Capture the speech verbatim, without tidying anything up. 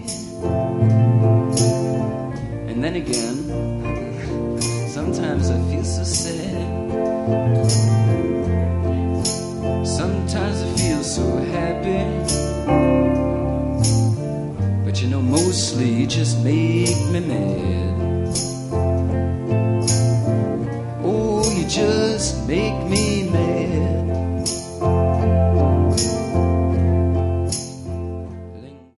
And then again, sometimes I feel so sad. Sometimes I feel so happy. But you know, mostly you just make me mad. Oh, you just make me mad.